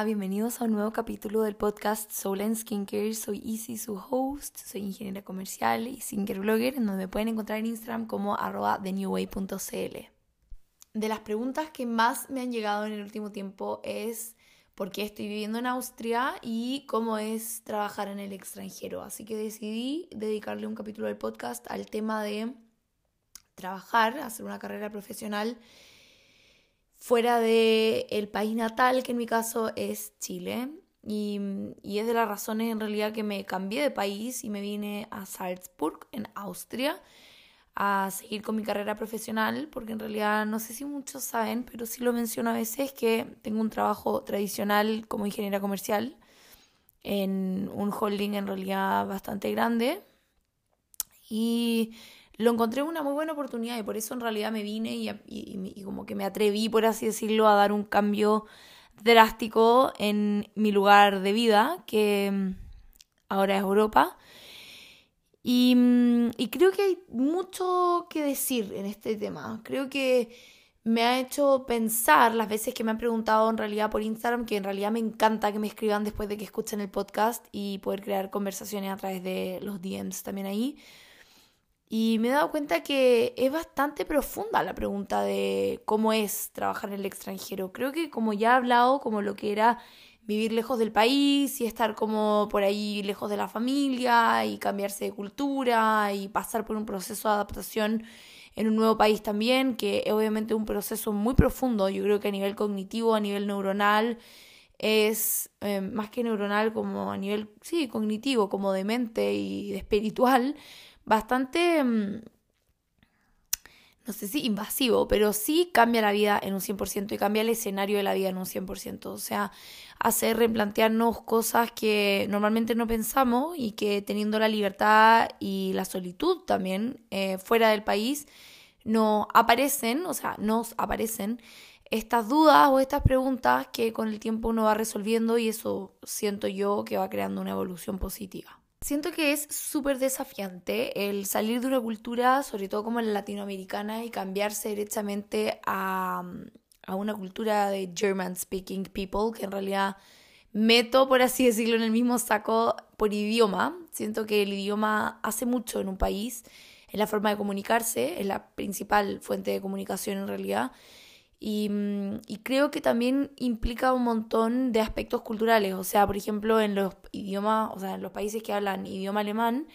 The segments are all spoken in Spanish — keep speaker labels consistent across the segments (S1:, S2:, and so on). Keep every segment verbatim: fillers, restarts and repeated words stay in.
S1: bienvenidos a un nuevo capítulo del podcast Soul and Skincare. Soy Izzy, su host, soy ingeniera comercial y skincare blogger, en donde me pueden encontrar en Instagram como arroba thenewway punto cl. De las preguntas que más me han llegado en el último tiempo es por qué estoy viviendo en Austria y cómo es trabajar en el extranjero. Así que decidí dedicarle un capítulo del podcast al tema de trabajar, hacer una carrera profesional fuera del país natal, que en mi caso es Chile. Y, y es de las razones en realidad que me cambié de país y me vine a Salzburg, en Austria, a seguir con mi carrera profesional, porque en realidad no sé si muchos saben, pero sí lo menciono a veces, que tengo un trabajo tradicional como ingeniera comercial en un holding en realidad bastante grande. Y lo encontré una muy buena oportunidad y por eso en realidad me vine y, y, y como que me atreví, por así decirlo, a dar un cambio drástico en mi lugar de vida, que ahora es Europa. Y, y creo que hay mucho que decir en este tema. Creo que me ha hecho pensar las veces que me han preguntado en realidad por Instagram, que en realidad me encanta que me escriban después de que escuchen el podcast y poder crear conversaciones a través de los D Ms también ahí. Y me he dado cuenta que es bastante profunda la pregunta de cómo es trabajar en el extranjero. Creo que como ya he hablado, como lo que era vivir lejos del país y estar como por ahí lejos de la familia y cambiarse de cultura y pasar por un proceso de adaptación en un nuevo país también, que es obviamente un proceso muy profundo. Yo creo que a nivel cognitivo, a nivel neuronal, es eh, más que neuronal, como a nivel, sí, cognitivo, como de mente y de espiritual, bastante, no sé si invasivo, pero sí cambia la vida en un cien por ciento y cambia el escenario de la vida en un cien por ciento. O sea, hace replantearnos cosas que normalmente no pensamos y que teniendo la libertad y la solitud también eh, fuera del país, nos aparecen, o sea, nos aparecen estas dudas o estas preguntas que con el tiempo uno va resolviendo y eso siento yo que va creando una evolución positiva. Siento que es súper desafiante el salir de una cultura, sobre todo como la latinoamericana, y cambiarse directamente a, a una cultura de German speaking people, que en realidad meto, por así decirlo, en el mismo saco por idioma. Siento que el idioma hace mucho en un país, en la forma de comunicarse, es la principal fuente de comunicación en realidad. Y, y creo que también implica un montón de aspectos culturales. O sea, por ejemplo, en los idiomas, o sea, en los países que hablan idioma alemán,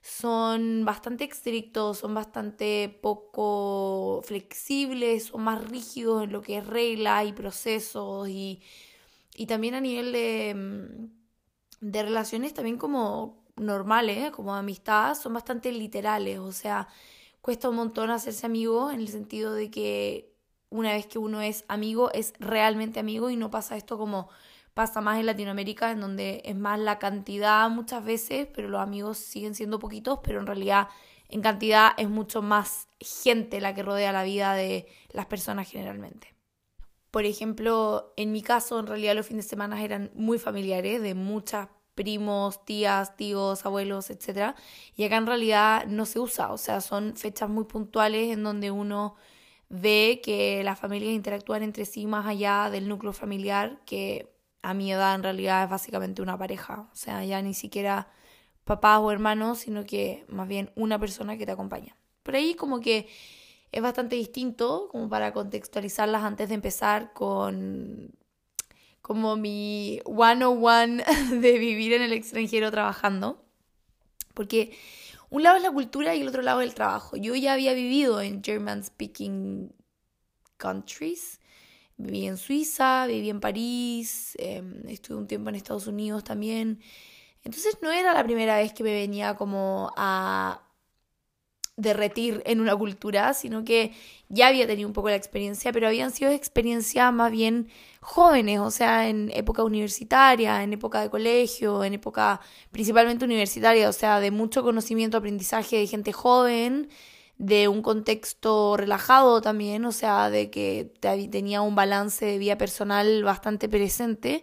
S1: son bastante estrictos, son bastante poco flexibles, son más rígidos en lo que es reglas y procesos. Y, y también a nivel de, de relaciones también como normales, como de amistad, son bastante literales. O sea, cuesta un montón hacerse amigo en el sentido de que una vez que uno es amigo, es realmente amigo y no pasa esto como pasa más en Latinoamérica, en donde es más la cantidad muchas veces, pero los amigos siguen siendo poquitos, pero en realidad en cantidad es mucho más gente la que rodea la vida de las personas generalmente. Por ejemplo, en mi caso, en realidad los fines de semana eran muy familiares, de muchas primos, tías, tíos, abuelos, etcétera. Y acá en realidad no se usa, o sea, son fechas muy puntuales en donde uno ve que las familias interactúan entre sí más allá del núcleo familiar, que a mi edad en realidad es básicamente una pareja. O sea, ya ni siquiera papás o hermanos, sino que más bien una persona que te acompaña. Por ahí como que es bastante distinto, como para contextualizarlas antes de empezar con como mi one oh one de vivir en el extranjero trabajando. Porque un lado es la cultura y el otro lado es el trabajo. Yo ya había vivido en German speaking countries. Viví en Suiza, viví en París, eh, estuve un tiempo en Estados Unidos también. Entonces no era la primera vez que me venía como a derretir en una cultura, sino que ya había tenido un poco la experiencia, pero habían sido experiencias más bien jóvenes, o sea, en época universitaria, en época de colegio, en época principalmente universitaria, o sea, de mucho conocimiento, aprendizaje de gente joven, de un contexto relajado también, o sea, de que tenía un balance de vida personal bastante presente.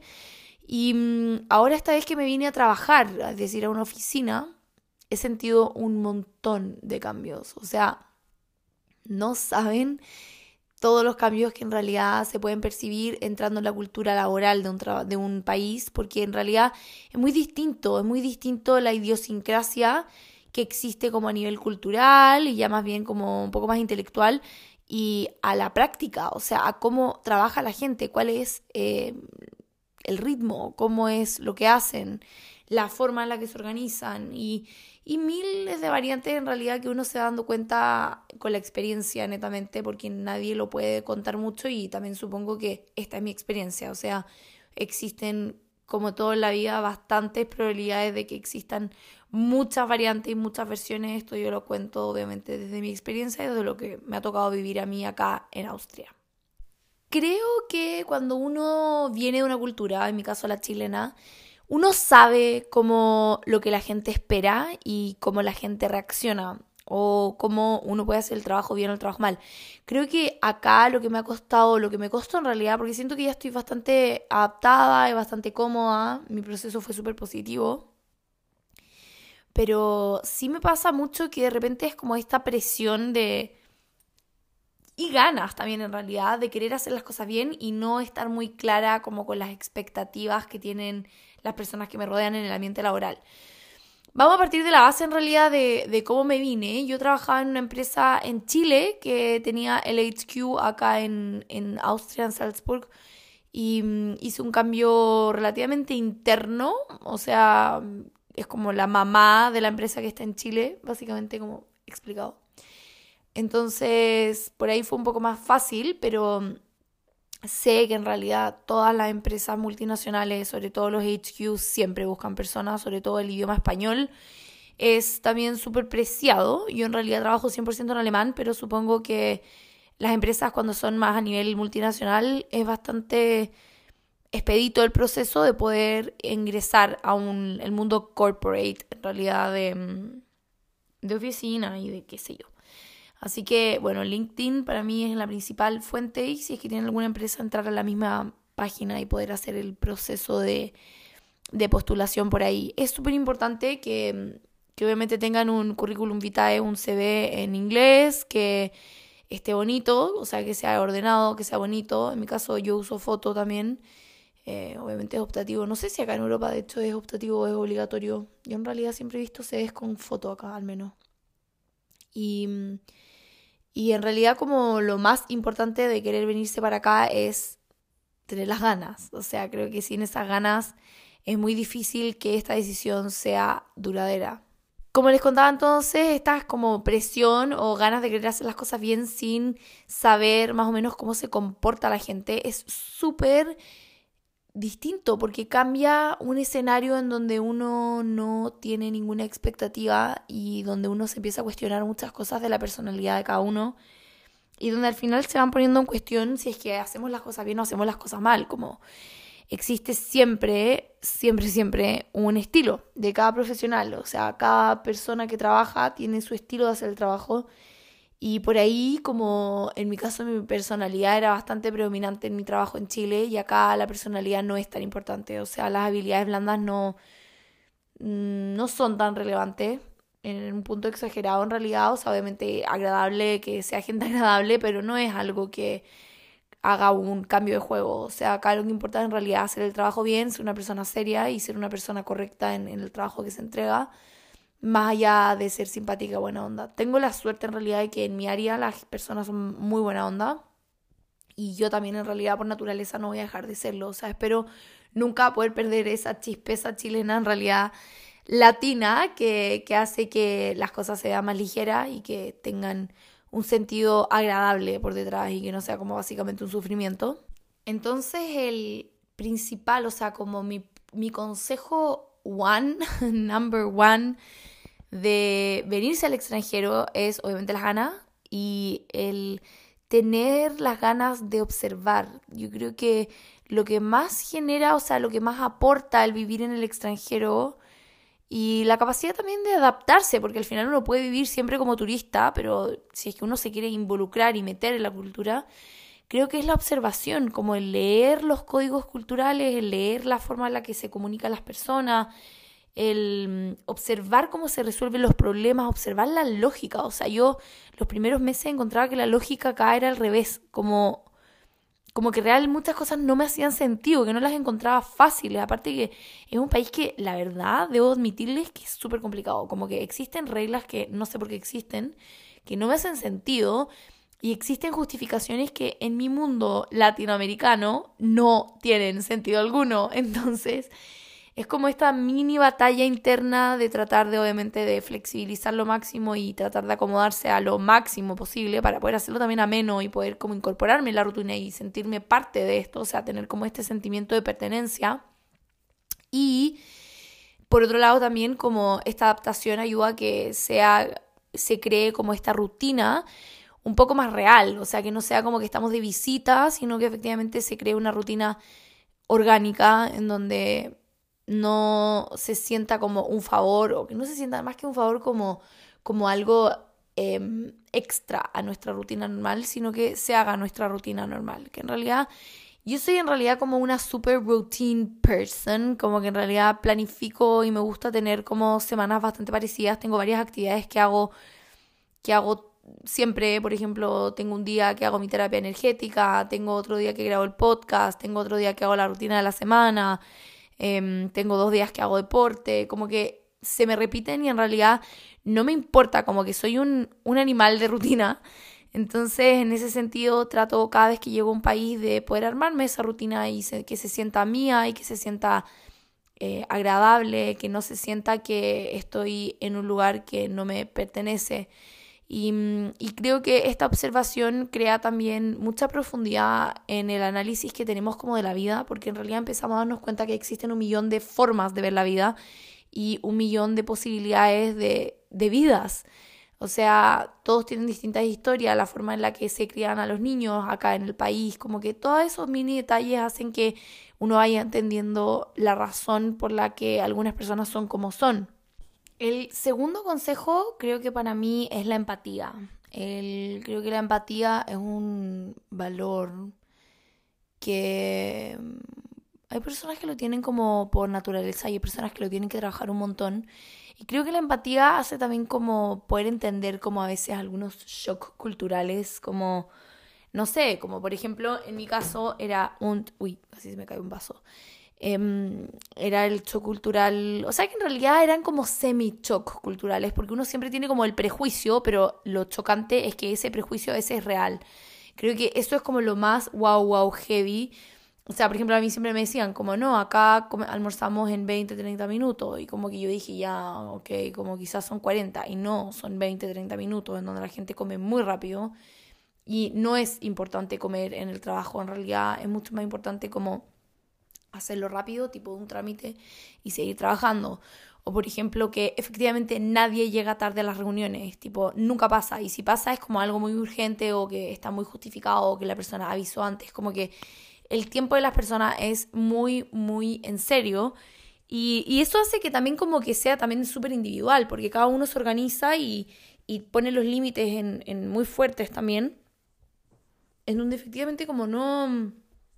S1: Y ahora esta vez que me vine a trabajar, es decir, a una oficina, he sentido un montón de cambios. O sea, no saben todos los cambios que en realidad se pueden percibir entrando en la cultura laboral de un, tra- de un país, porque en realidad es muy distinto, es muy distinto la idiosincrasia que existe como a nivel cultural y ya más bien como un poco más intelectual y a la práctica, o sea, a cómo trabaja la gente, cuál es eh, el ritmo, cómo es lo que hacen, la forma en la que se organizan y, y miles de variantes en realidad que uno se va dando cuenta con la experiencia netamente porque nadie lo puede contar mucho y también supongo que esta es mi experiencia, o sea, existen como todo en la vida bastantes probabilidades de que existan muchas variantes y muchas versiones. Esto yo lo cuento obviamente desde mi experiencia y desde lo que me ha tocado vivir a mí acá en Austria. Creo que cuando uno viene de una cultura, en mi caso la chilena, uno sabe cómo lo que la gente espera y cómo la gente reacciona o cómo uno puede hacer el trabajo bien o el trabajo mal. Creo que acá lo que me ha costado, lo que me costó en realidad, porque siento que ya estoy bastante adaptada y bastante cómoda, mi proceso fue súper positivo, pero sí me pasa mucho que de repente es como esta presión de... Y ganas también en realidad de querer hacer las cosas bien y no estar muy clara como con las expectativas que tienen las personas que me rodean en el ambiente laboral. Vamos a partir de la base en realidad de, de cómo me vine. Yo trabajaba en una empresa en Chile que tenía el H Q acá en, en Austria, en Salzburg, y mm, hice un cambio relativamente interno, o sea, es como la mamá de la empresa que está en Chile, básicamente como explicado. Entonces, por ahí fue un poco más fácil, pero sé que en realidad todas las empresas multinacionales, sobre todo los H Qs, siempre buscan personas, sobre todo el idioma español. Es también súper preciado. Yo en realidad trabajo cien por ciento en alemán, pero supongo que las empresas cuando son más a nivel multinacional es bastante expedito el proceso de poder ingresar a un, el mundo corporate, en realidad de, de oficina y de qué sé yo. Así que, bueno, LinkedIn para mí es la principal fuente y si es que tienen alguna empresa, entrar a la misma página y poder hacer el proceso de, de postulación por ahí. Es súper importante que, que obviamente tengan un currículum vitae, un C V en inglés, que esté bonito, o sea, que sea ordenado, que sea bonito. En mi caso yo uso foto también, eh, obviamente es optativo. No sé si acá en Europa de hecho es optativo o es obligatorio. Yo en realidad siempre he visto C Vs con foto acá al menos. Y... Y en realidad como lo más importante de querer venirse para acá es tener las ganas. O sea, creo que sin esas ganas es muy difícil que esta decisión sea duradera. Como les contaba entonces, esta es como presión o ganas de querer hacer las cosas bien sin saber más o menos cómo se comporta la gente es súper distinto porque cambia un escenario en donde uno no tiene ninguna expectativa y donde uno se empieza a cuestionar muchas cosas de la personalidad de cada uno y donde al final se van poniendo en cuestión si es que hacemos las cosas bien o hacemos las cosas mal, como existe siempre, siempre, siempre un estilo de cada profesional, o sea, cada persona que trabaja tiene su estilo de hacer el trabajo. Y por ahí, como en mi caso mi personalidad era bastante predominante en mi trabajo en Chile y acá la personalidad no es tan importante, o sea, las habilidades blandas no, no son tan relevantes en un punto exagerado en realidad, o sea, obviamente agradable que sea gente agradable, pero no es algo que haga un cambio de juego, o sea, acá lo que importa en realidad es hacer el trabajo bien, ser una persona seria y ser una persona correcta en, en el trabajo que se entrega más allá de ser simpática y buena onda. Tengo la suerte en realidad de que en mi área las personas son muy buena onda y yo también en realidad por naturaleza no voy a dejar de serlo. O sea, espero nunca poder perder esa chispeza chilena en realidad latina que, que hace que las cosas se vean más ligeras y que tengan un sentido agradable por detrás y que no sea como básicamente un sufrimiento. Entonces el principal, o sea, como mi, mi consejo one, number one, de venirse al extranjero es obviamente las ganas y el tener las ganas de observar. Yo creo que lo que más genera, o sea, lo que más aporta el vivir en el extranjero y la capacidad también de adaptarse, porque al final uno puede vivir siempre como turista, pero si es que uno se quiere involucrar y meter en la cultura, creo que es la observación, como el leer los códigos culturales, el leer la forma en la que se comunican las personas, el observar cómo se resuelven los problemas, observar la lógica. O sea, yo los primeros meses encontraba que la lógica acá era al revés, como, como que real muchas cosas no me hacían sentido, que no las encontraba fáciles. Aparte que es un país que, la verdad, debo admitirles que es súper complicado. Como que existen reglas que no sé por qué existen, que no me hacen sentido, y existen justificaciones que en mi mundo latinoamericano no tienen sentido alguno. Entonces, es como esta mini batalla interna de tratar de, obviamente, de flexibilizar lo máximo y tratar de acomodarse a lo máximo posible para poder hacerlo también ameno y poder como incorporarme en la rutina y sentirme parte de esto, o sea, tener como este sentimiento de pertenencia. Y, por otro lado, también como esta adaptación ayuda a que sea, se cree como esta rutina un poco más real, o sea, que no sea como que estamos de visita, sino que efectivamente se cree una rutina orgánica en donde no se sienta como un favor, o que no se sienta más que un favor como, como algo eh, extra a nuestra rutina normal, sino que se haga nuestra rutina normal, que en realidad yo soy en realidad como una super routine person, como que en realidad planifico y me gusta tener como semanas bastante parecidas. Tengo varias actividades que hago que hago siempre. Por ejemplo, tengo un día que hago mi terapia energética, tengo otro día que grabo el podcast, tengo otro día que hago la rutina de la semana, eh, tengo dos días que hago deporte, como que se me repiten y en realidad no me importa, como que soy un, un animal de rutina. Entonces, en ese sentido, trato cada vez que llego a un país de poder armarme esa rutina y se, que se sienta mía y que se sienta eh, agradable, que no se sienta que estoy en un lugar que no me pertenece. Y, y creo que esta observación crea también mucha profundidad en el análisis que tenemos como de la vida, porque en realidad empezamos a darnos cuenta que existen un millón de formas de ver la vida y un millón de posibilidades de, de vidas. O sea, todos tienen distintas historias, la forma en la que se crían a los niños acá en el país, como que todos esos mini detalles hacen que uno vaya entendiendo la razón por la que algunas personas son como son. El segundo consejo creo que para mí es la empatía. El, creo que la empatía es un valor que hay personas que lo tienen como por naturaleza y hay personas que lo tienen que trabajar un montón. Y creo que la empatía hace también como poder entender como a veces algunos shocks culturales, como, no sé, como por ejemplo en mi caso era un... Uy, casi se me cae un vaso. Eh, era el shock cultural, o sea que en realidad eran como semi-shock culturales, porque uno siempre tiene como el prejuicio, pero lo chocante es que ese prejuicio a veces es real. Creo que eso es como lo más wow, wow, heavy. O sea, por ejemplo, a mí siempre me decían como, no, acá come, almorzamos en veinte, treinta minutos. Y como que yo dije, ya, ok, como quizás son cuarenta. Y no, son veinte, treinta minutos en donde la gente come muy rápido. Y no es importante comer en el trabajo, en realidad es mucho más importante como hacerlo rápido, tipo un trámite, y seguir trabajando. O por ejemplo, que efectivamente nadie llega tarde a las reuniones, tipo, nunca pasa. Y si pasa es como algo muy urgente o que está muy justificado o que la persona avisó antes. Como que el tiempo de las personas es muy, muy en serio. Y, y eso hace que también como que sea también súper individual, porque cada uno se organiza y, y pone los límites en, en muy fuertes también, en donde efectivamente como no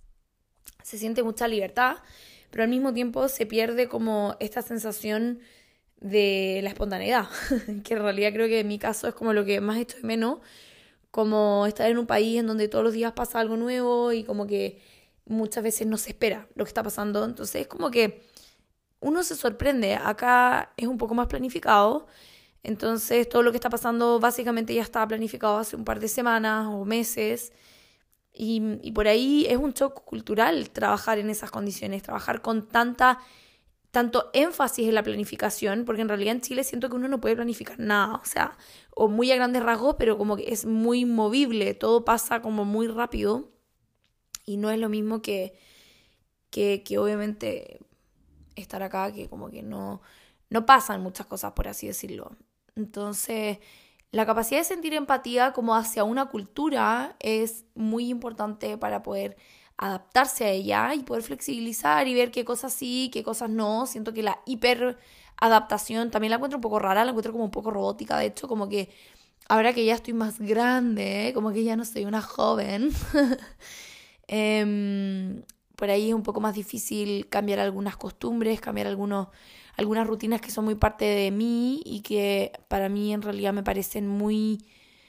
S1: se siente mucha libertad, pero al mismo tiempo se pierde como esta sensación de la espontaneidad, que en realidad creo que en mi caso es como lo que más echo de menos, como estar en un país en donde todos los días pasa algo nuevo y como que muchas veces no se espera lo que está pasando. Entonces es como que uno se sorprende. Acá es un poco más planificado, entonces todo lo que está pasando básicamente ya estaba planificado hace un par de semanas o meses. Y, y por ahí es un shock cultural trabajar en esas condiciones, trabajar con tanta, tanto énfasis en la planificación, porque en realidad en Chile siento que uno no puede planificar nada, o sea, o muy a grandes rasgos, pero como que es muy movible, todo pasa como muy rápido y no es lo mismo que, que, que obviamente estar acá, que como que no, no pasan muchas cosas, por así decirlo. Entonces, la capacidad de sentir empatía como hacia una cultura es muy importante para poder adaptarse a ella y poder flexibilizar y ver qué cosas sí, qué cosas no. Siento que la hiperadaptación también la encuentro un poco rara, la encuentro como un poco robótica. De hecho, como que ahora que ya estoy más grande, como que ya no soy una joven, eh, por ahí es un poco más difícil cambiar algunas costumbres, cambiar algunos, algunas rutinas que son muy parte de mí y que para mí en realidad me parecen muy,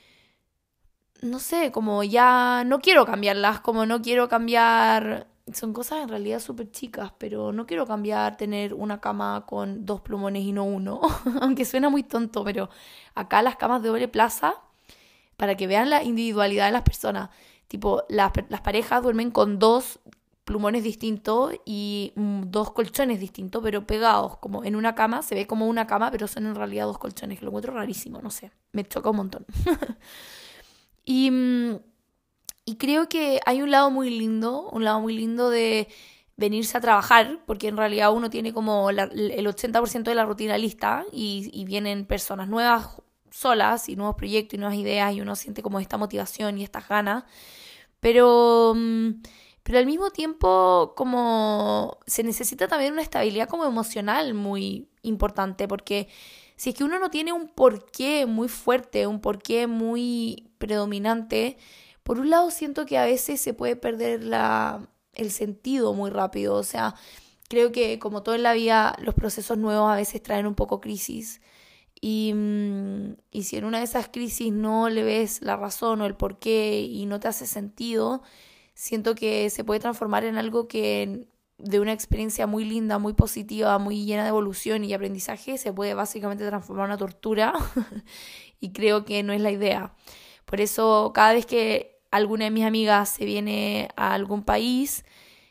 S1: no sé, como ya no quiero cambiarlas, como no quiero cambiar, son cosas en realidad súper chicas, pero no quiero cambiar tener una cama con dos plumones y no uno, aunque suena muy tonto, pero acá las camas de doble plaza, para que vean la individualidad de las personas, tipo, las, las parejas duermen con dos plumones distintos y mm, dos colchones distintos, pero pegados, como en una cama, se ve como una cama, pero son en realidad dos colchones, que lo encuentro rarísimo, no sé, me choca un montón. Y, mm, y creo que hay un lado muy lindo, un lado muy lindo de venirse a trabajar, porque en realidad uno tiene como la- el ochenta por ciento de la rutina lista y, y vienen personas nuevas solas y nuevos proyectos y nuevas ideas y uno siente como esta motivación y estas ganas, pero, mm, pero al mismo tiempo como se necesita también una estabilidad como emocional muy importante, porque si es que uno no tiene un porqué muy fuerte, un porqué muy predominante, por un lado siento que a veces se puede perder la, el sentido muy rápido. O sea, creo que como todo en la vida, los procesos nuevos a veces traen un poco crisis. Y, mm, y si en una de esas crisis no le ves la razón o el porqué y no te hace sentido, siento que se puede transformar en algo que de una experiencia muy linda, muy positiva, muy llena de evolución y aprendizaje, se puede básicamente transformar en una tortura y creo que no es la idea. Por eso cada vez que alguna de mis amigas se viene a algún país,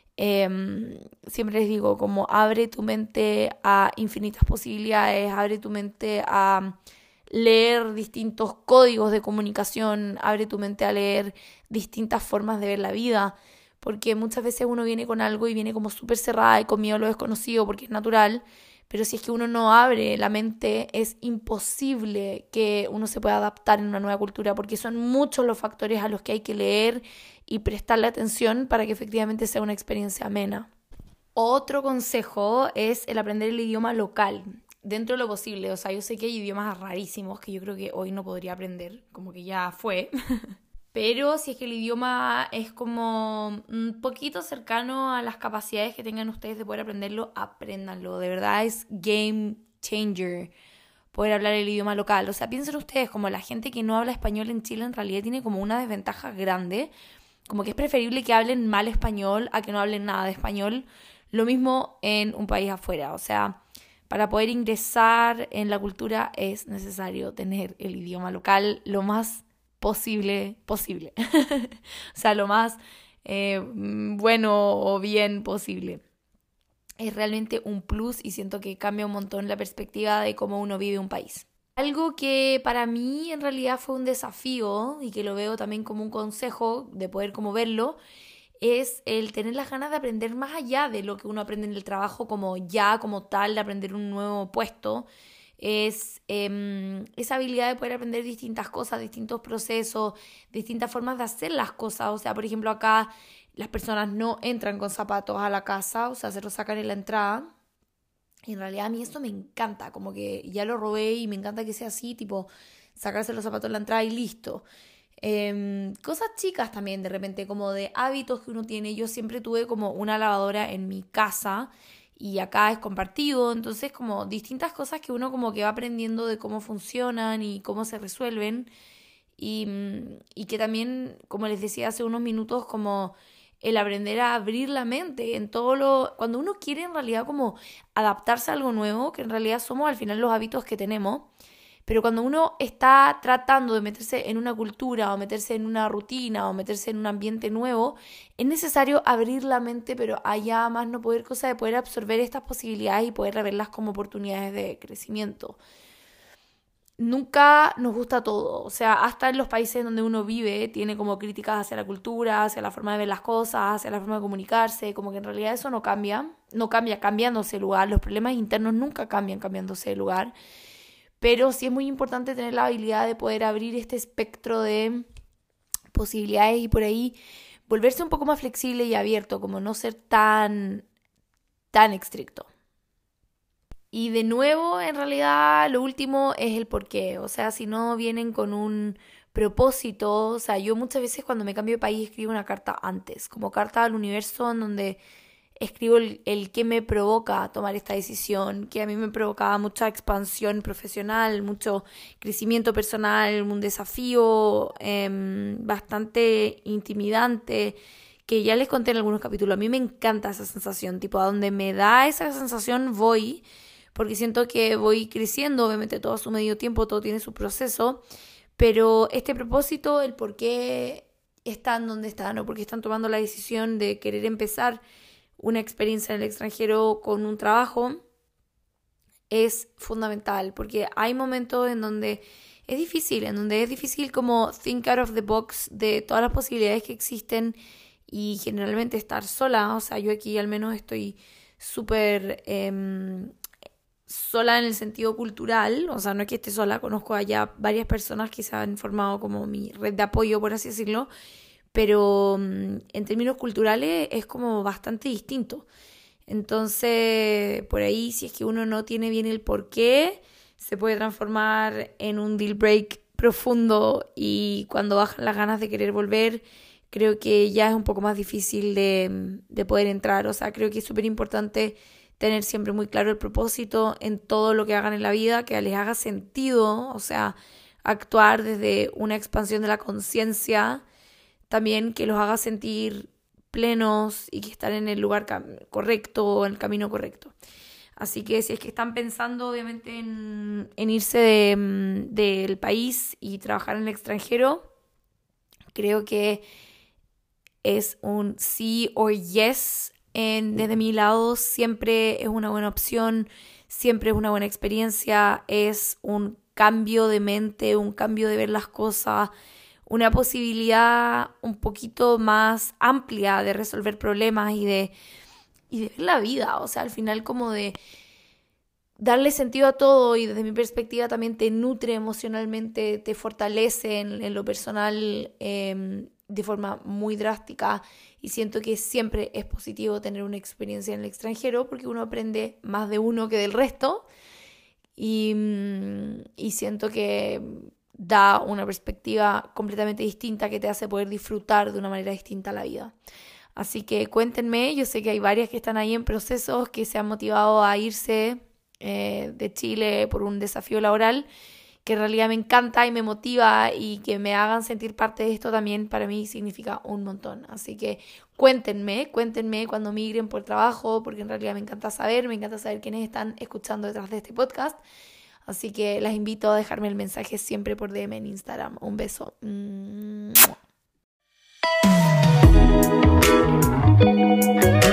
S1: eh, siempre les digo como abre tu mente a infinitas posibilidades, abre tu mente a leer distintos códigos de comunicación, abre tu mente a leer distintas formas de ver la vida, porque muchas veces uno viene con algo y viene como súper cerrada y con miedo a lo desconocido porque es natural, pero si es que uno no abre la mente es imposible que uno se pueda adaptar en una nueva cultura porque son muchos los factores a los que hay que leer y prestarle atención para que efectivamente sea una experiencia amena. Otro consejo es el aprender el idioma local, dentro de lo posible. O sea, yo sé que hay idiomas rarísimos que yo creo que hoy no podría aprender, como que ya fue. Pero si es que el idioma es como un poquito cercano a las capacidades que tengan ustedes de poder aprenderlo, apréndanlo. De verdad es game changer poder hablar el idioma local. O sea, piensen ustedes, como la gente que no habla español en Chile en realidad tiene como una desventaja grande. Como que es preferible que hablen mal español a que no hablen nada de español. Lo mismo en un país afuera. O sea, para poder ingresar en la cultura es necesario tener el idioma local lo más posible, posible. O sea, lo más eh, bueno o bien posible. Es realmente un plus y siento que cambia un montón la perspectiva de cómo uno vive un país. Algo que para mí en realidad fue un desafío y que lo veo también como un consejo de poder como verlo, es el tener las ganas de aprender más allá de lo que uno aprende en el trabajo, como ya como tal, de aprender un nuevo puesto. Es eh, esa habilidad de poder aprender distintas cosas, distintos procesos, distintas formas de hacer las cosas. O sea, por ejemplo, acá las personas no entran con zapatos a la casa, o sea, se los sacan en la entrada. Y en realidad a mí esto me encanta, como que ya lo robé y me encanta que sea así, tipo sacarse los zapatos en la entrada y listo. Em, cosas chicas también, de repente, como de hábitos que uno tiene. Yo siempre tuve como una lavadora en mi casa y acá es compartido, entonces como distintas cosas que uno como que va aprendiendo de cómo funcionan y cómo se resuelven. Y, mm, y que también, como les decía hace unos minutos, como el aprender a abrir la mente en todo lo... Cuando uno quiere en realidad como adaptarse a algo nuevo, que en realidad somos al final los hábitos que tenemos, pero cuando uno está tratando de meterse en una cultura o meterse en una rutina o meterse en un ambiente nuevo, es necesario abrir la mente, pero allá más no poder, cosa de poder absorber estas posibilidades y poder verlas como oportunidades de crecimiento. Nunca nos gusta todo, o sea, hasta en los países donde uno vive tiene como críticas hacia la cultura, hacia la forma de ver las cosas, hacia la forma de comunicarse, como que en realidad eso no cambia, no cambia cambiándose de lugar, los problemas internos nunca cambian cambiándose de lugar, pero sí es muy importante tener la habilidad de poder abrir este espectro de posibilidades y por ahí volverse un poco más flexible y abierto, como no ser tan, tan estricto. Y de nuevo, en realidad, lo último es el porqué. O sea, si no vienen con un propósito, o sea, yo muchas veces cuando me cambio de país escribo una carta antes, como carta al universo en donde escribo el, el que me provoca tomar esta decisión, que a mí me provocaba mucha expansión profesional, mucho crecimiento personal, un desafío eh, bastante intimidante, que ya les conté en algunos capítulos. A mí me encanta esa sensación, tipo, a donde me da esa sensación voy, porque siento que voy creciendo, obviamente todo a su medio tiempo, todo tiene su proceso, pero este propósito, el por qué están donde están o por qué están tomando la decisión de querer empezar una experiencia en el extranjero con un trabajo, es fundamental, porque hay momentos en donde es difícil, en donde es difícil como think out of the box de todas las posibilidades que existen y generalmente estar sola. O sea, yo aquí al menos estoy súper eh, sola en el sentido cultural, o sea, no es que esté sola, conozco allá varias personas que se han formado como mi red de apoyo, por así decirlo, pero en términos culturales es como bastante distinto. Entonces, por ahí, si es que uno no tiene bien el porqué, se puede transformar en un deal break profundo y cuando bajan las ganas de querer volver, creo que ya es un poco más difícil de, de poder entrar. O sea, creo que es súper importante tener siempre muy claro el propósito en todo lo que hagan en la vida, que les haga sentido, o sea, actuar desde una expansión de la conciencia, también que los haga sentir plenos y que están en el lugar cam- correcto, en el camino correcto. Así que si es que están pensando obviamente en, en irse de, mm, del país y trabajar en el extranjero, creo que es un sí o yes. En, desde mi lado siempre es una buena opción, siempre es una buena experiencia, es un cambio de mente, un cambio de ver las cosas, una posibilidad un poquito más amplia de resolver problemas y de, y de ver la vida. O sea, al final como de darle sentido a todo y desde mi perspectiva también te nutre emocionalmente, te fortalece en, en lo personal eh, de forma muy drástica y siento que siempre es positivo tener una experiencia en el extranjero porque uno aprende más de uno que del resto y, y siento que da una perspectiva completamente distinta que te hace poder disfrutar de una manera distinta la vida. Así que cuéntenme, yo sé que hay varias que están ahí en procesos, que se han motivado a irse eh, de Chile por un desafío laboral, que en realidad me encanta y me motiva y que me hagan sentir parte de esto también para mí significa un montón. Así que cuéntenme, cuéntenme cuando migren por trabajo, porque en realidad me encanta saber, me encanta saber quiénes están escuchando detrás de este podcast. Así que las invito a dejarme el mensaje siempre por D M en Instagram. Un beso. ¡Mua!